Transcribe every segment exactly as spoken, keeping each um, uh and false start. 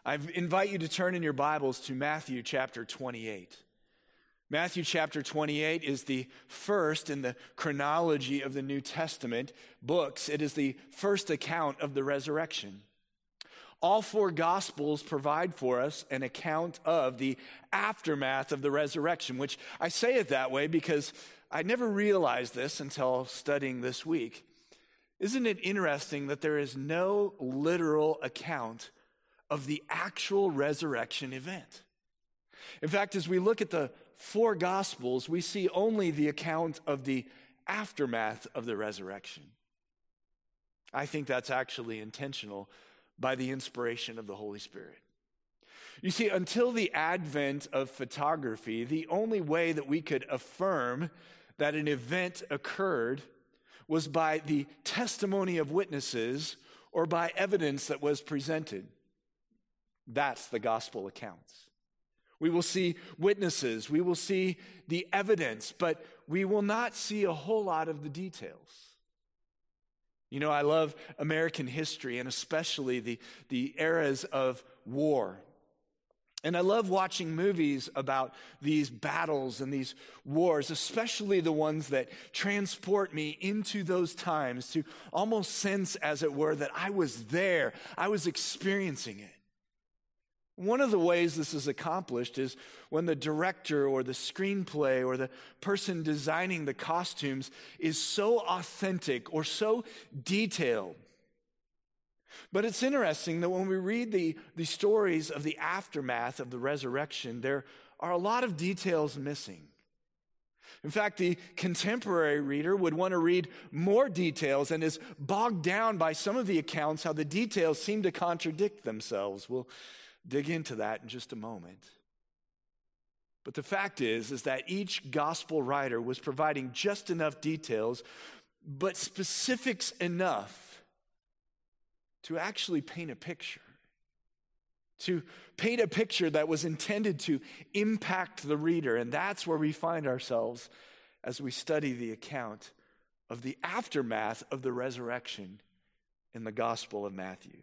I invite you to turn in your Bibles to Matthew chapter twenty-eight. Matthew chapter twenty-eight is the first in the chronology of the New Testament books. It is the first account of the resurrection. All four Gospels provide for us an account of the aftermath of the resurrection, which I say it that way because I never realized this until studying this week. Isn't it interesting that there is no literal account of the actual resurrection event? In fact, as we look at the four Gospels, we see only the account of the aftermath of the resurrection. I think that's actually intentional by the inspiration of the Holy Spirit. You see, until the advent of photography, the only way that we could affirm that an event occurred was by the testimony of witnesses or by evidence that was presented. That's the gospel accounts. We will see witnesses, we will see the evidence, but we will not see a whole lot of the details. You know, I love American history and especially the, the eras of war. And I love watching movies about these battles and these wars, especially the ones that transport me into those times to almost sense, as it were, that I was there, I was experiencing it. One of the ways this is accomplished is when the director or the screenplay or the person designing the costumes is so authentic or so detailed. But it's interesting that when we read the, the stories of the aftermath of the resurrection, there are a lot of details missing. In fact, the contemporary reader would want to read more details and is bogged down by some of the accounts how the details seem to contradict themselves. We'll dig into that in just a moment. But the fact is, is that each gospel writer was providing just enough details, but specifics enough to actually paint a picture. To paint a picture that was intended to impact the reader. And that's where we find ourselves as we study the account of the aftermath of the resurrection in the Gospel of Matthew.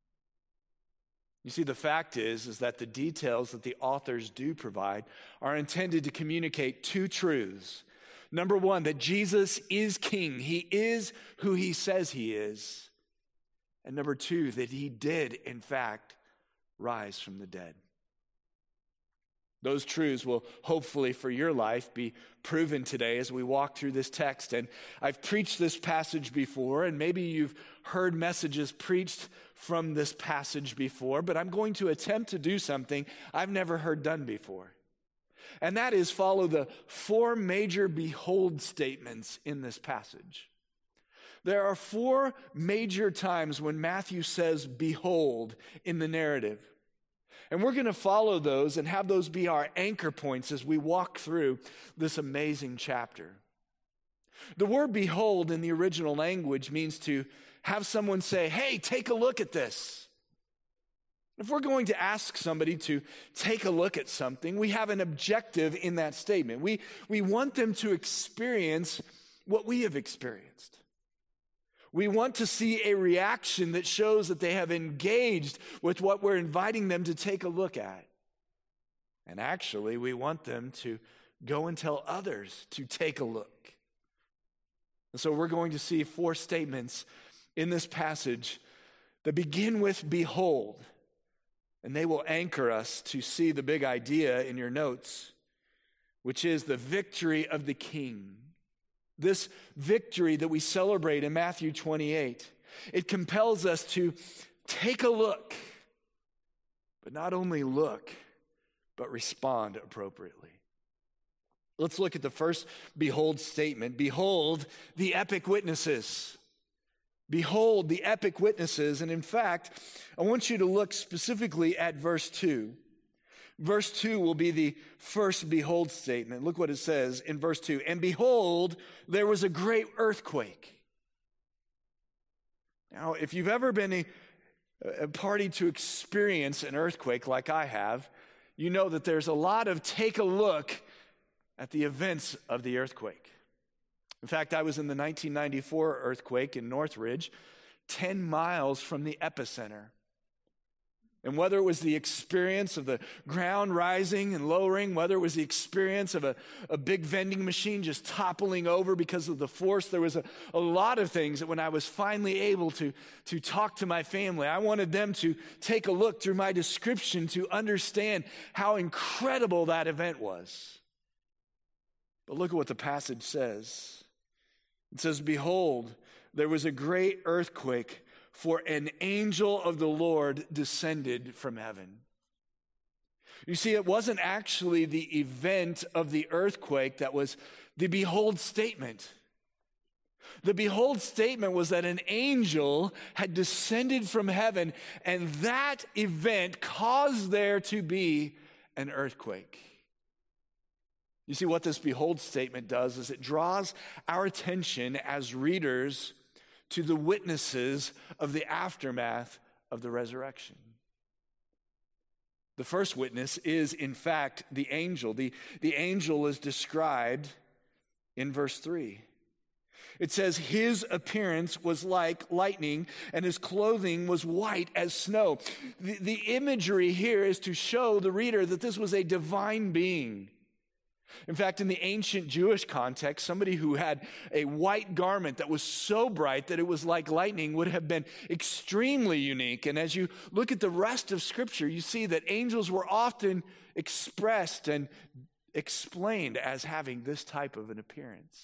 You see, the fact is, is that the details that the authors do provide are intended to communicate two truths. Number one, that Jesus is king. He is who he says he is. And number two, that he did, in fact, rise from the dead. Those truths will hopefully for your life be proven today as we walk through this text. And I've preached this passage before, and maybe you've heard messages preached from this passage before, but I'm going to attempt to do something I've never heard done before. And that is follow the four major behold statements in this passage. There are four major times when Matthew says behold in the narrative. And we're going to follow those and have those be our anchor points as we walk through this amazing chapter. The word behold in the original language means to have someone say, hey, take a look at this. If we're going to ask somebody to take a look at something, we have an objective in that statement. We, we want them to experience what we have experienced. We want to see a reaction that shows that they have engaged with what we're inviting them to take a look at. And actually, we want them to go and tell others to take a look. And so we're going to see four statements in this passage that begin with behold. And they will anchor us to see the big idea in your notes, which is the victory of the King. This victory that we celebrate in Matthew twenty-eight, it compels us to take a look, but not only look, but respond appropriately. Let's look at the first behold statement. Behold the epic witnesses. Behold the epic witnesses. And in fact, I want you to look specifically at verse two. Verse two will be the first behold statement. Look what it says in verse two. And behold, there was a great earthquake. Now, if you've ever been a, a party to experience an earthquake like I have, you know that there's a lot of take a look at the events of the earthquake. In fact, I was in the nineteen ninety-four earthquake in Northridge, ten miles from the epicenter. And whether it was the experience of the ground rising and lowering, whether it was the experience of a, a big vending machine just toppling over because of the force, there was a, a lot of things that when I was finally able to, to talk to my family, I wanted them to take a look through my description to understand how incredible that event was. But look at what the passage says. It says, "Behold, there was a great earthquake, for an angel of the Lord descended from heaven." You see, it wasn't actually the event of the earthquake that was the behold statement. The behold statement was that an angel had descended from heaven, and that event caused there to be an earthquake. You see, what this behold statement does is it draws our attention as readers to the witnesses of the aftermath of the resurrection. The first witness is, in fact, the angel. The, the angel is described in verse three. It says, "His appearance was like lightning, and his clothing was white as snow." The, the imagery here is to show the reader that this was a divine being. In fact, in the ancient Jewish context, somebody who had a white garment that was so bright that it was like lightning would have been extremely unique. And as you look at the rest of Scripture, you see that angels were often expressed and explained as having this type of an appearance.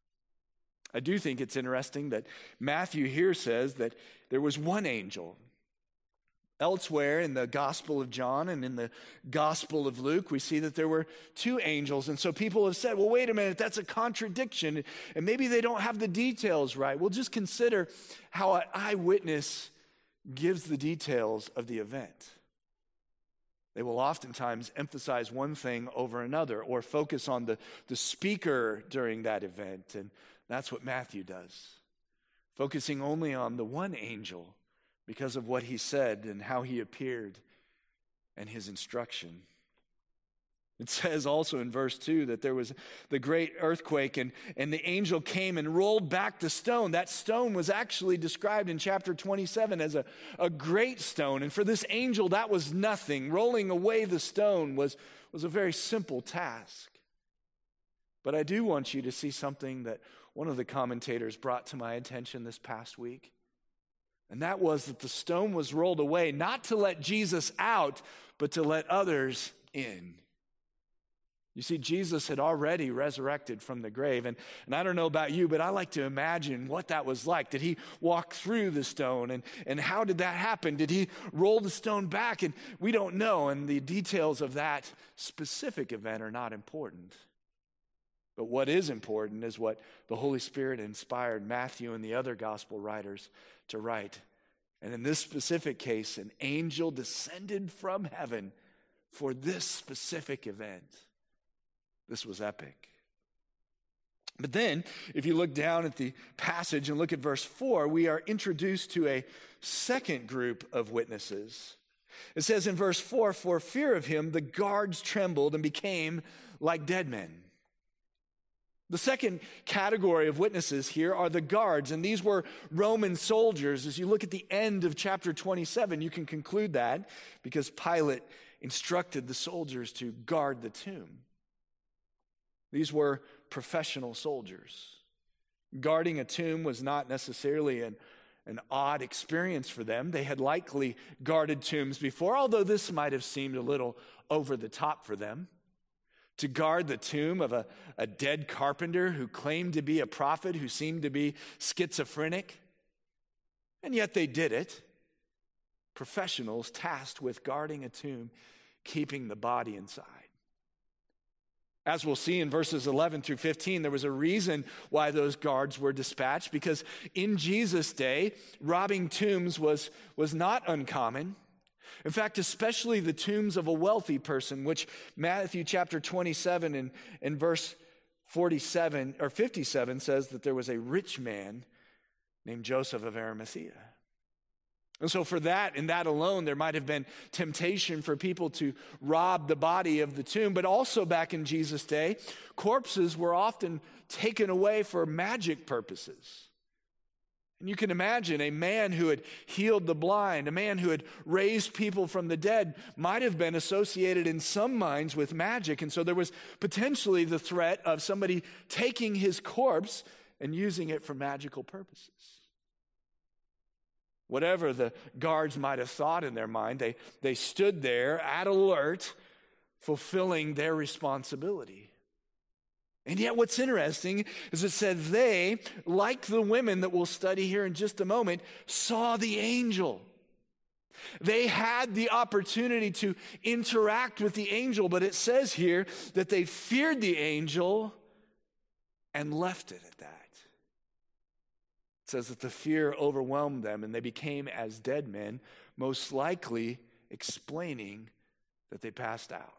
I do think it's interesting that Matthew here says that there was one angel. Elsewhere in the Gospel of John and in the Gospel of Luke, we see that there were two angels. And so people have said, well, wait a minute, that's a contradiction. And maybe they don't have the details right. Well, just consider how an eyewitness gives the details of the event. They will oftentimes emphasize one thing over another or focus on the, the speaker during that event. And that's what Matthew does, focusing only on the one angel because of what he said and how he appeared and his instruction. It says also in verse two that there was the great earthquake and, and the angel came and rolled back the stone. That stone was actually described in chapter twenty-seven as a, a great stone. And for this angel, that was nothing. Rolling away the stone was, was a very simple task. But I do want you to see something that one of the commentators brought to my attention this past week. And that was that the stone was rolled away, not to let Jesus out, but to let others in. You see, Jesus had already resurrected from the grave. And, and I don't know about you, but I like to imagine what that was like. Did he walk through the stone? And, and how did that happen? Did he roll the stone back? And we don't know. And the details of that specific event are not important. But what is important is what the Holy Spirit inspired Matthew and the other gospel writers to write. And in this specific case, an angel descended from heaven for this specific event. This was epic. But then, if you look down at the passage and look at verse four, we are introduced to a second group of witnesses. It says in verse four, "For fear of him, the guards trembled and became like dead men." The second category of witnesses here are the guards, and these were Roman soldiers. As you look at the end of chapter twenty-seven, you can conclude that because Pilate instructed the soldiers to guard the tomb. These were professional soldiers. Guarding a tomb was not necessarily an, an odd experience for them. They had likely guarded tombs before, although this might have seemed a little over the top for them. To guard the tomb of a, a dead carpenter who claimed to be a prophet, who seemed to be schizophrenic. And yet they did it. Professionals tasked with guarding a tomb, keeping the body inside. As we'll see in verses eleven through fifteen, there was a reason why those guards were dispatched, because in Jesus' day, robbing tombs was, was not uncommon. In fact, especially the tombs of a wealthy person, which Matthew chapter twenty-seven and, and verse forty-seven or fifty-seven says that there was a rich man named Joseph of Arimathea. And so for that and that alone, there might have been temptation for people to rob the body of the tomb. But also back in Jesus' day, corpses were often taken away for magic purposes. And you can imagine a man who had healed the blind, a man who had raised people from the dead, might have been associated in some minds with magic. And so there was potentially the threat of somebody taking his corpse and using it for magical purposes. Whatever the guards might have thought in their mind, they, they stood there at alert, fulfilling their responsibility. And yet what's interesting is it said they, like the women that we'll study here in just a moment, saw the angel. They had the opportunity to interact with the angel, but it says here that they feared the angel and left it at that. It says that the fear overwhelmed them and they became as dead men, most likely explaining that they passed out.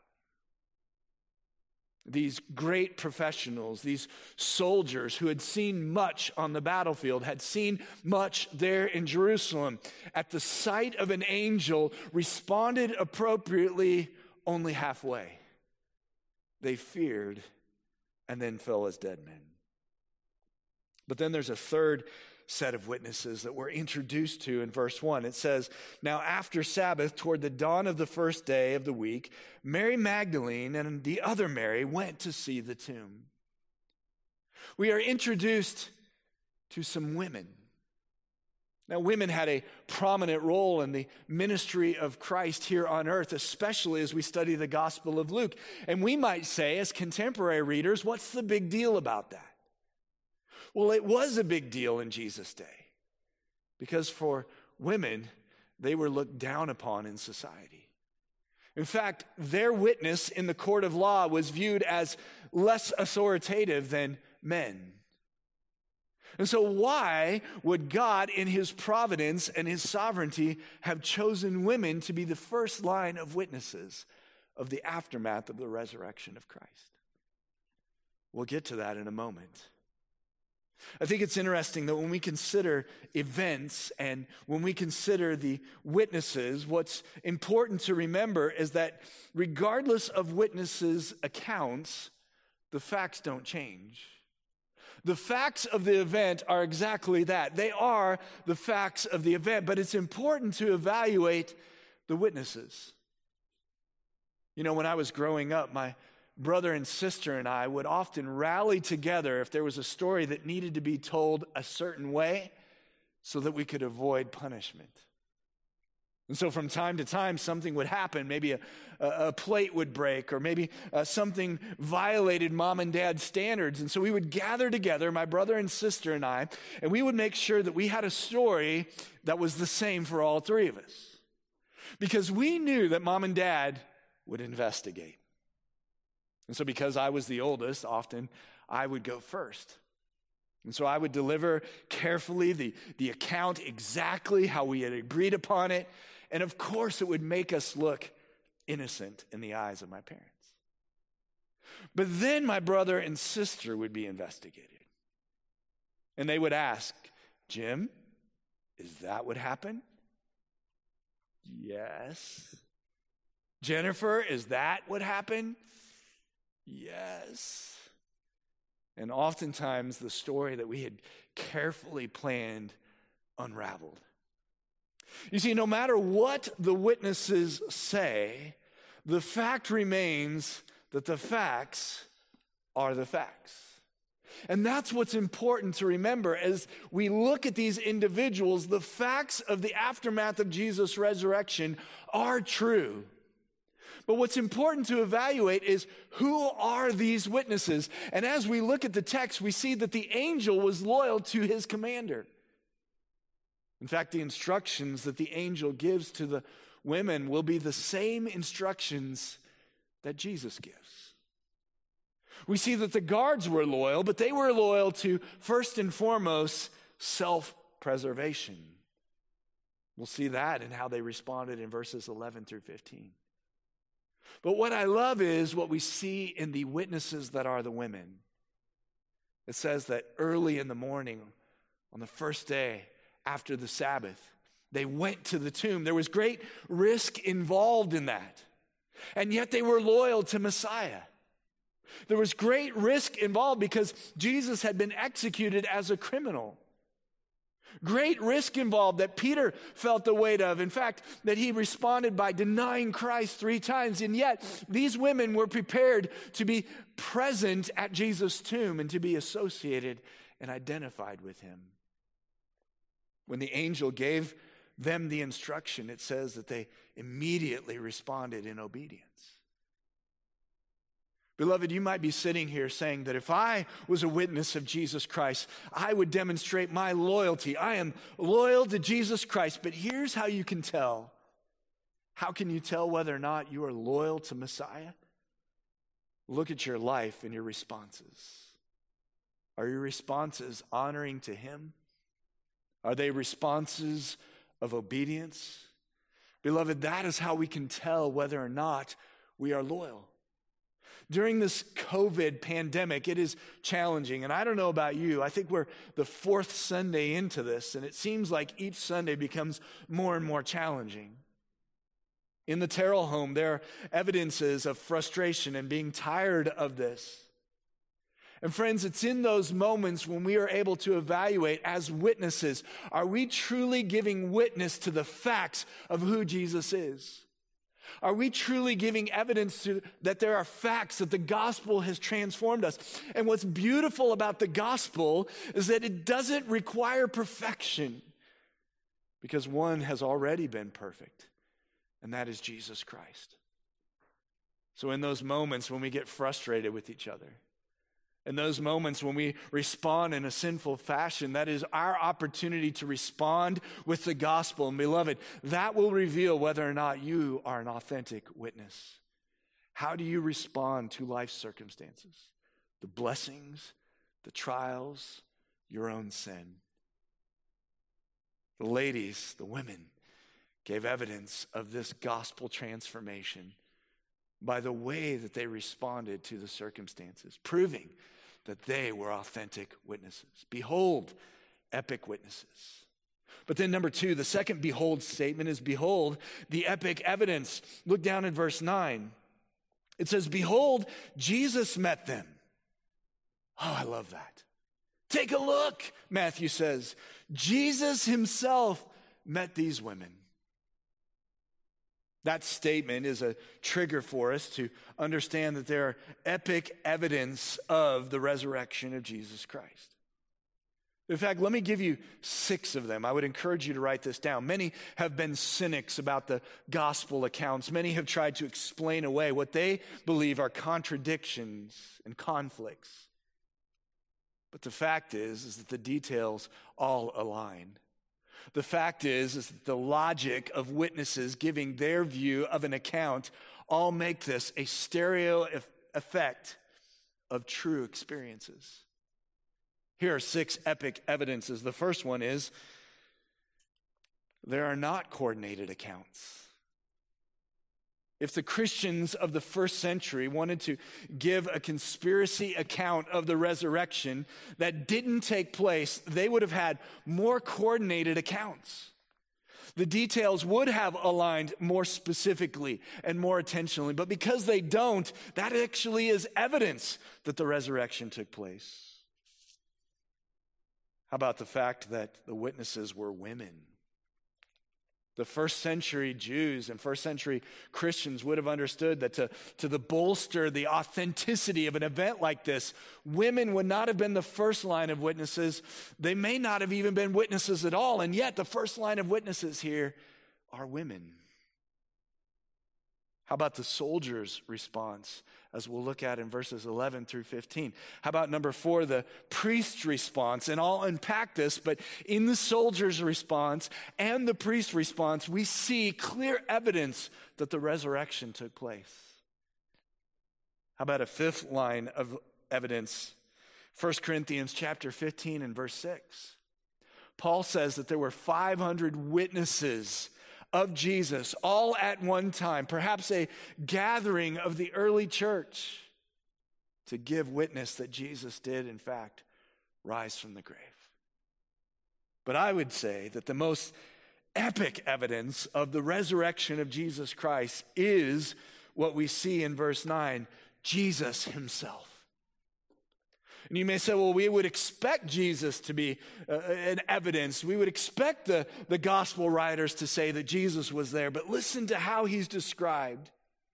These great professionals, these soldiers who had seen much on the battlefield, had seen much there in Jerusalem, at the sight of an angel, responded appropriately only halfway. They feared and then fell as dead men. But then there's a third set of witnesses that we're introduced to in verse one. It says, "Now after Sabbath, toward the dawn of the first day of the week, Mary Magdalene and the other Mary went to see the tomb." We are introduced to some women. Now, women had a prominent role in the ministry of Christ here on earth, especially as we study the Gospel of Luke. And we might say, as contemporary readers, what's the big deal about that? Well, it was a big deal in Jesus' day because for women, they were looked down upon in society. In fact, their witness in the court of law was viewed as less authoritative than men. And so why would God, in his providence and his sovereignty, have chosen women to be the first line of witnesses of the aftermath of the resurrection of Christ? We'll get to that in a moment. I think it's interesting that when we consider events and when we consider the witnesses, what's important to remember is that regardless of witnesses' accounts, the facts don't change. The facts of the event are exactly that. They are the facts of the event, but it's important to evaluate the witnesses. You know, when I was growing up, my brother and sister and I would often rally together if there was a story that needed to be told a certain way so that we could avoid punishment. And so from time to time, something would happen. Maybe a, a, a plate would break, or maybe uh, something violated mom and dad's standards. And so we would gather together, my brother and sister and I, and we would make sure that we had a story that was the same for all three of us. Because we knew that mom and dad would investigate. And so because I was the oldest, often I would go first. And so I would deliver carefully the, the account exactly how we had agreed upon it. And of course, it would make us look innocent in the eyes of my parents. But then my brother and sister would be investigated. And they would ask, "Jim, is that what happened?" "Yes." "Jennifer, is that what happened?" "Yes." And oftentimes the story that we had carefully planned unraveled. You see, no matter what the witnesses say, the fact remains that the facts are the facts. And that's what's important to remember as we look at these individuals. The facts of the aftermath of Jesus' resurrection are true. But what's important to evaluate is, who are these witnesses? And as we look at the text, we see that the angel was loyal to his commander. In fact, the instructions that the angel gives to the women will be the same instructions that Jesus gives. We see that the guards were loyal, but they were loyal to, first and foremost, self-preservation. We'll see that in how they responded in verses eleven through fifteen. But what I love is what we see in the witnesses that are the women. It says that early in the morning, on the first day after the Sabbath, they went to the tomb. There was great risk involved in that. And yet they were loyal to Messiah. There was great risk involved because Jesus had been executed as a criminal. Great risk involved that Peter felt the weight of. In fact, that he responded by denying Christ three times. And yet, these women were prepared to be present at Jesus' tomb and to be associated and identified with him. When the angel gave them the instruction, it says that they immediately responded in obedience. Beloved, you might be sitting here saying that if I was a witness of Jesus Christ, I would demonstrate my loyalty. I am loyal to Jesus Christ. But here's how you can tell. How can you tell whether or not you are loyal to Messiah? Look at your life and your responses. Are your responses honoring to him? Are they responses of obedience? Beloved, that is how we can tell whether or not we are loyal. During this COVID pandemic, it is challenging. And I don't know about you, I think we're the fourth Sunday into this, and it seems like each Sunday becomes more and more challenging. In the Terrell home, there are evidences of frustration and being tired of this. And friends, it's in those moments when we are able to evaluate as witnesses, are we truly giving witness to the facts of who Jesus is? Are we truly giving evidence to, that there are facts, that the gospel has transformed us? And what's beautiful about the gospel is that it doesn't require perfection, because one has already been perfect, and that is Jesus Christ. So in those moments when we get frustrated with each other, in those moments when we respond in a sinful fashion, that is our opportunity to respond with the gospel. And beloved, that will reveal whether or not you are an authentic witness. How do you respond to life's circumstances? The blessings, the trials, your own sin. The ladies, the women, gave evidence of this gospel transformation by the way that they responded to the circumstances, proving that they were authentic witnesses. Behold, epic witnesses. But then number two, the second behold statement is behold the epic evidence. Look down in verse nine. It says, behold, Jesus met them. Oh, I love that. Take a look, Matthew says. Jesus himself met these women. That statement is a trigger for us to understand that there are epic evidence of the resurrection of Jesus Christ. In fact, let me give you six of them. I would encourage you to write this down. Many have been cynics about the gospel accounts. Many have tried to explain away what they believe are contradictions and conflicts. But the fact is, is that the details all align. The fact is, is that the logic of witnesses giving their view of an account all make this a stereo effect of true experiences. Here are six epic evidences. The first one is there are not coordinated accounts. If the Christians of the first century wanted to give a conspiracy account of the resurrection that didn't take place, they would have had more coordinated accounts. The details would have aligned more specifically and more intentionally, but because they don't, that actually is evidence that the resurrection took place. How about the fact that the witnesses were women? The first century Jews and first century Christians would have understood that to, to the bolster the authenticity of an event like this, women would not have been the first line of witnesses. They may not have even been witnesses at all, and yet the first line of witnesses here are women. How about the soldiers' response, as we'll look at in verses eleven through fifteen? How about number four, the priest's response? And I'll unpack this, but in the soldiers' response and the priest's response, we see clear evidence that the resurrection took place. How about a fifth line of evidence? First Corinthians chapter fifteen and verse six. Paul says that there were five hundred witnesses of Jesus, all at one time, perhaps a gathering of the early church to give witness that Jesus did, in fact, rise from the grave. But I would say that the most epic evidence of the resurrection of Jesus Christ is what we see in verse nine, Jesus himself. And you may say, well, we would expect Jesus to be uh, an evidence. We would expect the, the gospel writers to say that Jesus was there. But listen to how he's described.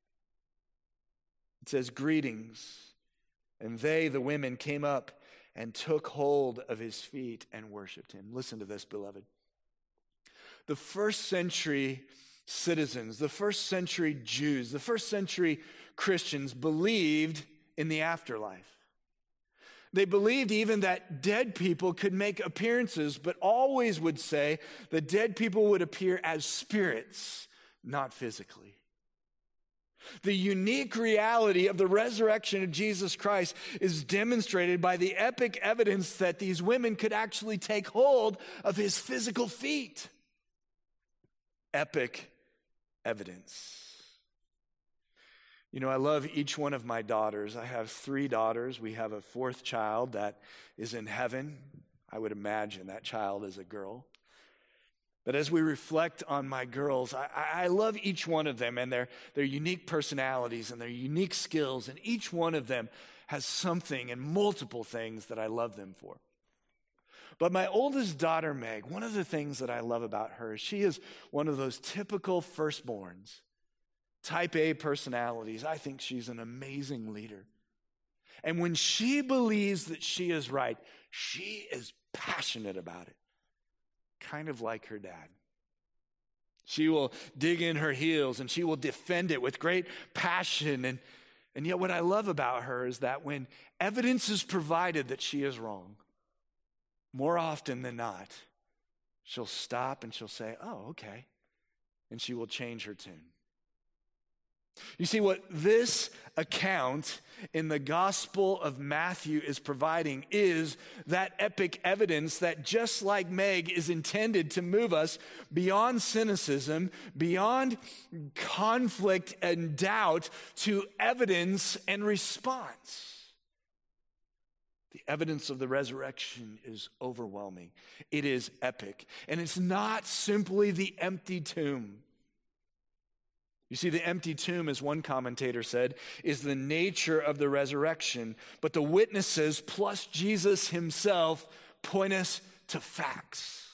It says, greetings. And they, the women, came up and took hold of his feet and worshiped him. Listen to this, beloved. The first century citizens, the first century Jews, the first century Christians believed in the afterlife. They believed even that dead people could make appearances, but always would say that dead people would appear as spirits, not physically. The unique reality of the resurrection of Jesus Christ is demonstrated by the epic evidence that these women could actually take hold of his physical feet. Epic evidence. You know, I love each one of my daughters. I have three daughters. We have a fourth child that is in heaven. I would imagine that child is a girl. But as we reflect on my girls, I, I love each one of them and their, their unique personalities and their unique skills. And each one of them has something and multiple things that I love them for. But my oldest daughter, Meg, one of the things that I love about her is she is one of those typical firstborns, type A personalities. I think she's an amazing leader. And when she believes that she is right, she is passionate about it. Kind of like her dad. She will dig in her heels and she will defend it with great passion. And, and yet what I love about her is that when evidence is provided that she is wrong, more often than not, she'll stop and she'll say, oh, okay. And she will change her tune. You see, what this account in the Gospel of Matthew is providing is that epic evidence that, just like Meg, is intended to move us beyond cynicism, beyond conflict and doubt, to evidence and response. The evidence of the resurrection is overwhelming. It is epic. And it's not simply the empty tomb. You see, the empty tomb, as one commentator said, is the nature of the resurrection. But the witnesses, plus Jesus himself, point us to facts.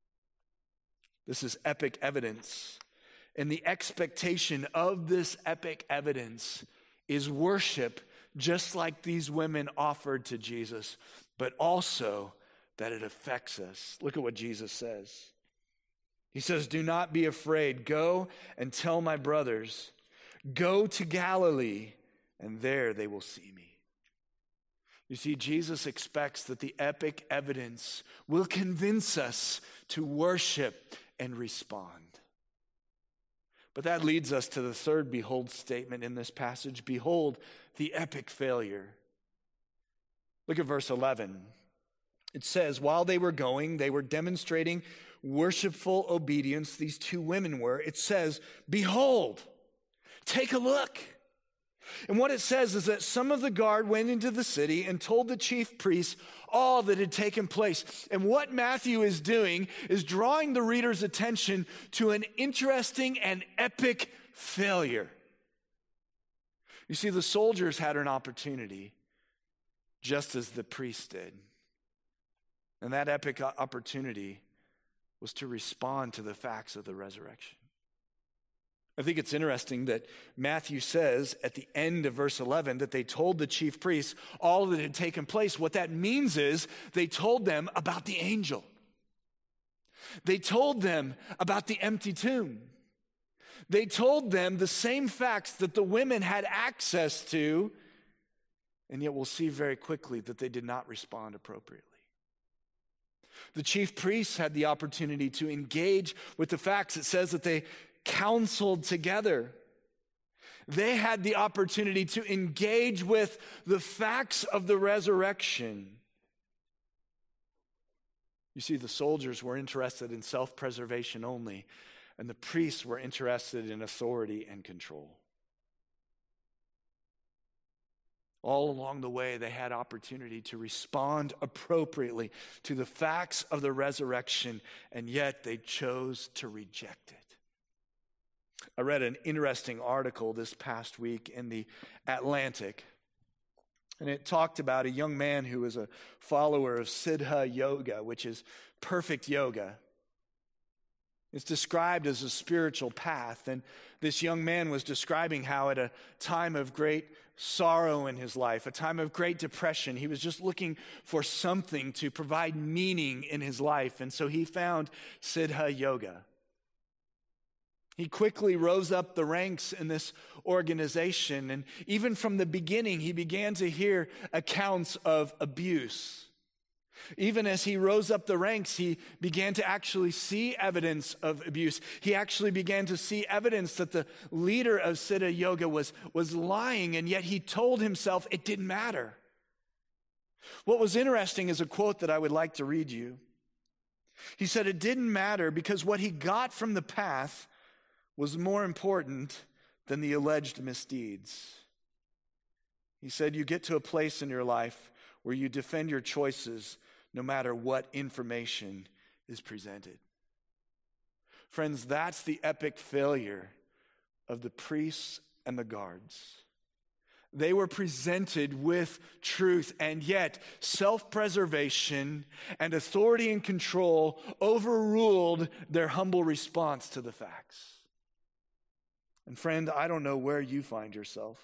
This is epic evidence. And the expectation of this epic evidence is worship, just like these women offered to Jesus, but also that it affects us. Look at what Jesus says. He says, do not be afraid. Go and tell my brothers, go to Galilee, and there they will see me. You see, Jesus expects that the epic evidence will convince us to worship and respond. But that leads us to the third behold statement in this passage. Behold the epic failure. Look at verse eleven. It says, while they were going, they were demonstrating worshipful obedience. These two women were. It says, behold, take a look. And what it says is that some of the guard went into the city and told the chief priests all that had taken place. And what Matthew is doing is drawing the reader's attention to an interesting and epic failure. You see, the soldiers had an opportunity, just as the priests did. And that epic opportunity was to respond to the facts of the resurrection. I think it's interesting that Matthew says at the end of verse eleven that they told the chief priests all that had taken place. What that means is they told them about the angel. They told them about the empty tomb. They told them the same facts that the women had access to, and yet we'll see very quickly that they did not respond appropriately. The chief priests had the opportunity to engage with the facts. It says that they counseled together. They had the opportunity to engage with the facts of the resurrection. You see, the soldiers were interested in self-preservation only, and the priests were interested in authority and control. All along the way, they had opportunity to respond appropriately to the facts of the resurrection, and yet they chose to reject it. I read an interesting article this past week in the Atlantic, And it talked about a young man who was a follower of Siddha Yoga, which is perfect yoga. It's described as a spiritual path. And this young man was describing how at a time of great sorrow in his life, a time of great depression, he was just looking for something to provide meaning in his life. And so he found Siddha Yoga. He quickly rose up the ranks in this organization. And even from the beginning, he began to hear accounts of abuse. Even as he rose up the ranks, he began to actually see evidence of abuse. He actually began to see evidence that the leader of Siddha Yoga was, was lying, and yet he told himself it didn't matter. What was interesting is a quote that I would like to read you. He said it didn't matter because what he got from the path was more important than the alleged misdeeds. He said you get to a place in your life where you defend your choices no matter what information is presented. Friends, that's the epic failure of the priests and the guards. They were presented with truth, and yet self-preservation and authority and control overruled their humble response to the facts. And friend, I don't know where you find yourself,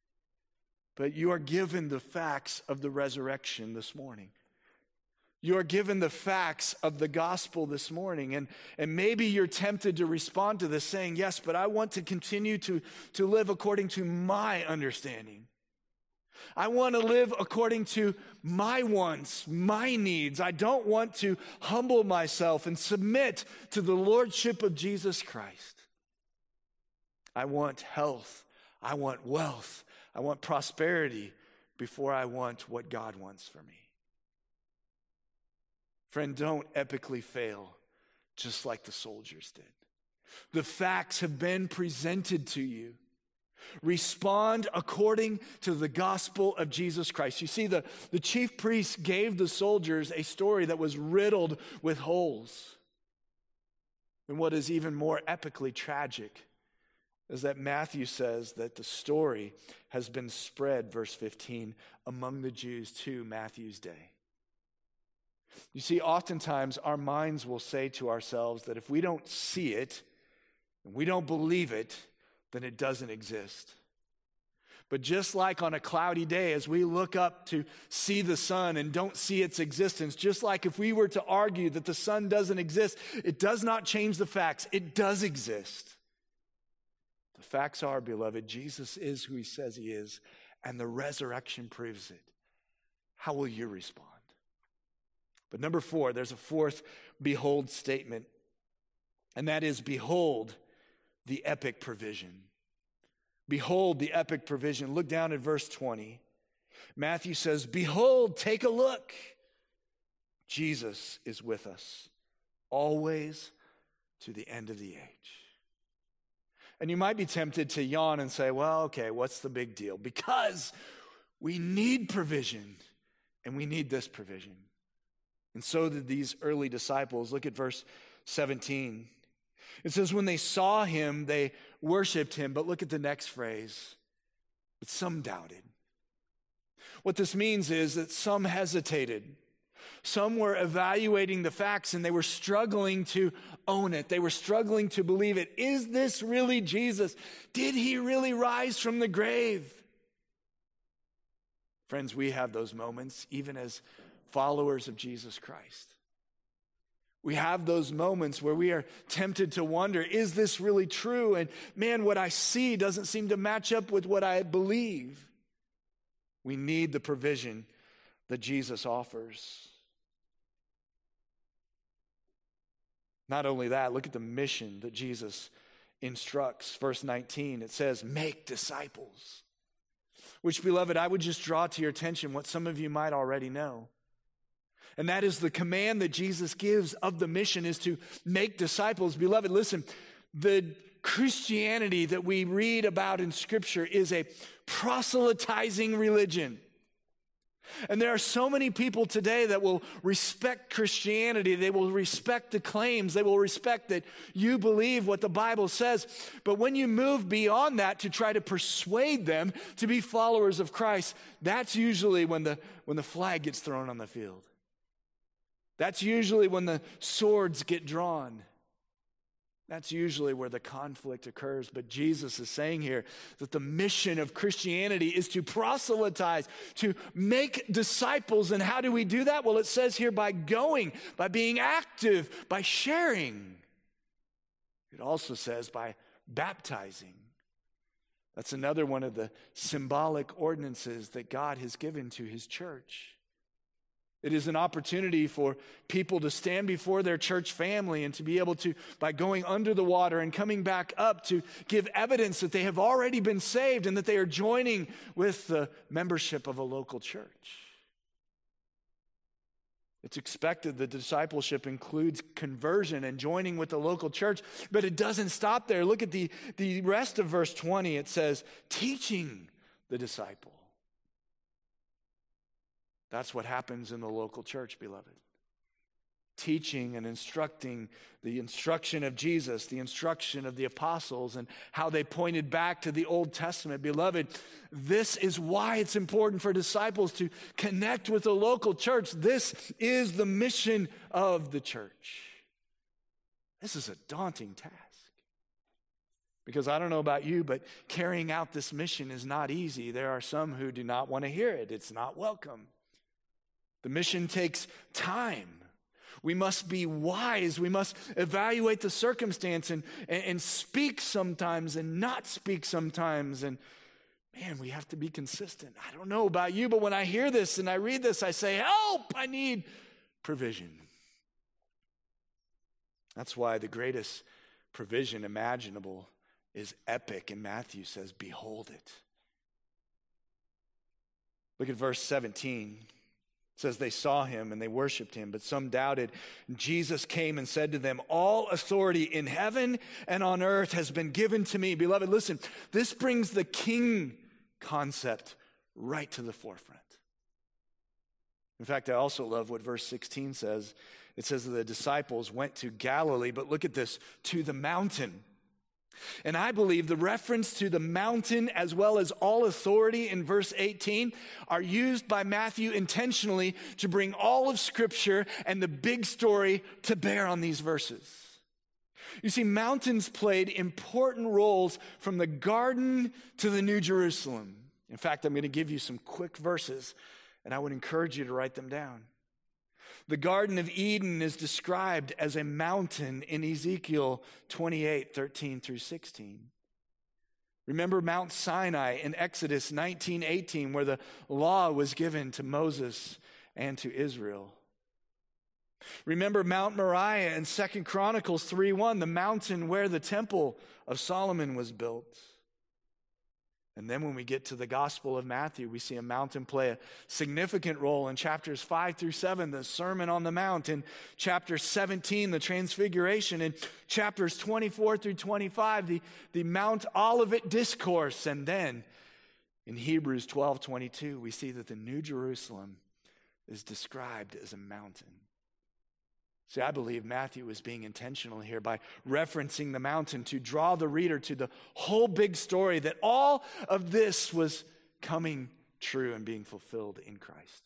but you are given the facts of the resurrection this morning. You are given the facts of the gospel this morning. And, and maybe you're tempted to respond to this saying, yes, but I want to continue to, to live according to my understanding. I want to live according to my wants, my needs. I don't want to humble myself and submit to the lordship of Jesus Christ. I want health. I want wealth. I want prosperity before I want what God wants for me. Friend, don't epically fail just like the soldiers did. The facts have been presented to you. Respond according to the gospel of Jesus Christ. You see, the, the chief priests gave the soldiers a story that was riddled with holes. And what is even more epically tragic is that Matthew says that the story has been spread, verse fifteen, among the Jews to Matthew's day. You see, oftentimes our minds will say to ourselves that if we don't see it, and we don't believe it, then it doesn't exist. But just like on a cloudy day, as we look up to see the sun and don't see its existence, just like if we were to argue that the sun doesn't exist, it does not change the facts. It does exist. The facts are, beloved, Jesus is who he says he is, and the resurrection proves it. How will you respond? But number four, there's a fourth behold statement, and that is, behold the epic provision. Behold the epic provision. Look down at verse twenty. Matthew says, behold, take a look. Jesus is with us, always to the end of the age. And you might be tempted to yawn and say, well, okay, what's the big deal? Because we need provision, and we need this provision. And so did these early disciples. Look at verse seventeen. It says, when they saw him, they worshiped him. But look at the next phrase. But some doubted. What this means is that some hesitated. Some were evaluating the facts and they were struggling to own it. They were struggling to believe it. Is this really Jesus? Did he really rise from the grave? Friends, we have those moments even as followers of Jesus Christ. We have those moments where we are tempted to wonder, is this really true? And man, what I see doesn't seem to match up with what I believe. We need the provision that Jesus offers. Not only that, look at the mission that Jesus instructs. Verse nineteen, it says, make disciples. Which, beloved, I would just draw to your attention what some of you might already know. And that is the command that Jesus gives of the mission is to make disciples. Beloved, listen, the Christianity that we read about in Scripture is a proselytizing religion. And there are so many people today that will respect Christianity. They will respect the claims. They will respect that you believe what the Bible says. But when you move beyond that to try to persuade them to be followers of Christ, that's usually when the, when the flag gets thrown on the field. That's usually when the swords get drawn. That's usually where the conflict occurs. But Jesus is saying here that the mission of Christianity is to proselytize, to make disciples. And how do we do that? Well, it says here by going, by being active, by sharing. It also says by baptizing. That's another one of the symbolic ordinances that God has given to his church. It is an opportunity for people to stand before their church family and to be able to, by going under the water and coming back up, to give evidence that they have already been saved and that they are joining with the membership of a local church. It's expected that discipleship includes conversion and joining with the local church, but it doesn't stop there. Look at the, the rest of verse twenty. It says, teaching the disciple. That's what happens in the local church, beloved. Teaching and instructing, the instruction of Jesus, the instruction of the apostles, and how they pointed back to the Old Testament. Beloved, this is why it's important for disciples to connect with the local church. This is the mission of the church. This is a daunting task. Because I don't know about you, but carrying out this mission is not easy. There are some who do not want to hear it. It's not welcome. The mission takes time. We must be wise. We must evaluate the circumstance and, and, and speak sometimes and not speak sometimes. And man, we have to be consistent. I don't know about you, but when I hear this and I read this, I say, help, I need provision. That's why the greatest provision imaginable is epic. And Matthew says, behold it. Look at verse seventeen. It says they saw him and they worshiped him, but some doubted. Jesus came and said to them, all authority in heaven and on earth has been given to me. Beloved, listen, this brings the king concept right to the forefront. In fact, I also love what verse sixteen says. It says that the disciples went to Galilee, but look at this, to the mountain. And I believe the reference to the mountain as well as all authority in verse eighteen are used by Matthew intentionally to bring all of Scripture and the big story to bear on these verses. You see, mountains played important roles from the garden to the New Jerusalem. In fact, I'm going to give you some quick verses, and I would encourage you to write them down. The Garden of Eden is described as a mountain in Ezekiel twenty-eight, thirteen through sixteen. Remember Mount Sinai in Exodus nineteen, eighteen, where the law was given to Moses and to Israel. Remember Mount Moriah in Second Chronicles three one, the mountain where the temple of Solomon was built. And then when we get to the Gospel of Matthew, we see a mountain play a significant role in chapters five through seven, the Sermon on the Mount. In chapter seventeen, the Transfiguration. In chapters twenty-four through twenty-five, the, the Mount Olivet Discourse. And then in Hebrews twelve twenty-two, we see that the New Jerusalem is described as a mountain. See, I believe Matthew is being intentional here by referencing the mountain to draw the reader to the whole big story that all of this was coming true and being fulfilled in Christ.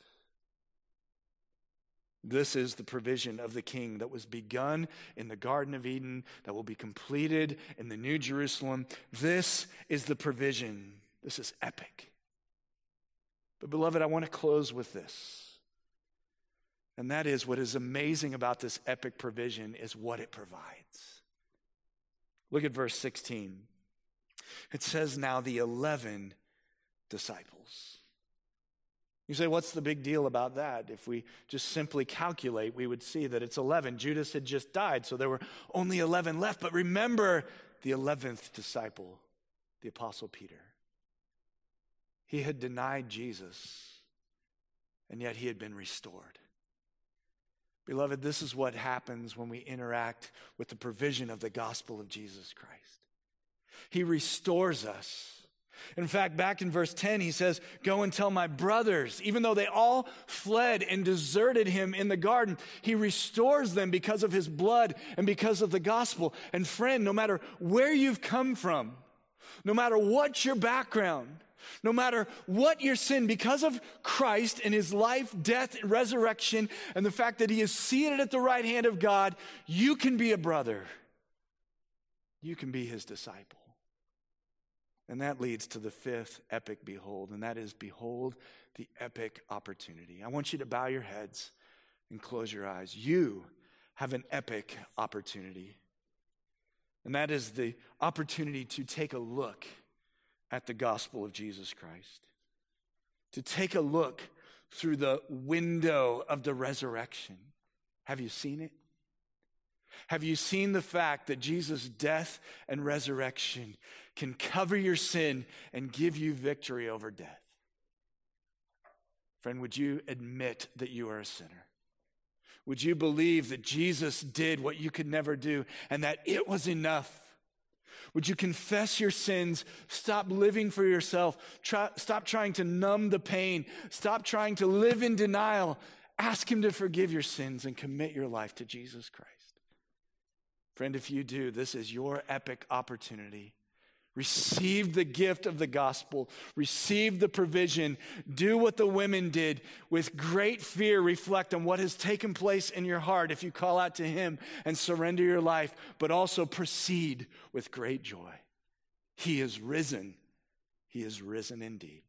This is the provision of the king that was begun in the Garden of Eden, that will be completed in the New Jerusalem. This is the provision. This is epic. But beloved, I want to close with this. And that is, what is amazing about this epic provision is what it provides. Look at verse sixteen. It says, now the eleven disciples. You say, what's the big deal about that? If we just simply calculate, we would see that it's eleven. Judas had just died, so there were only eleven left. But remember the eleventh disciple, the Apostle Peter. He had denied Jesus, and yet he had been restored. Beloved, this is what happens when we interact with the provision of the gospel of Jesus Christ. He restores us. In fact, back in verse ten, he says, go and tell my brothers. Even though they all fled and deserted him in the garden, he restores them because of his blood and because of the gospel. And friend, no matter where you've come from, no matter what your background, no matter what your sin, because of Christ and his life, death, and resurrection, and the fact that he is seated at the right hand of God, you can be a brother. You can be his disciple. And that leads to the fifth epic behold, and that is behold the epic opportunity. I want you to bow your heads and close your eyes. You have an epic opportunity. And that is the opportunity to take a look at the gospel of Jesus Christ. To take a look through the window of the resurrection. Have you seen it? Have you seen the fact that Jesus' death and resurrection can cover your sin and give you victory over death? Friend, would you admit that you are a sinner? Would you believe that Jesus did what you could never do and that it was enough? Would you confess your sins, stop living for yourself, try, stop trying to numb the pain, stop trying to live in denial, ask him to forgive your sins and commit your life to Jesus Christ? Friend, if you do, this is your epic opportunity. Receive the gift of the gospel. Receive the provision. Do what the women did. With great fear, reflect on what has taken place in your heart if you call out to him and surrender your life, but also proceed with great joy. He is risen. He is risen indeed.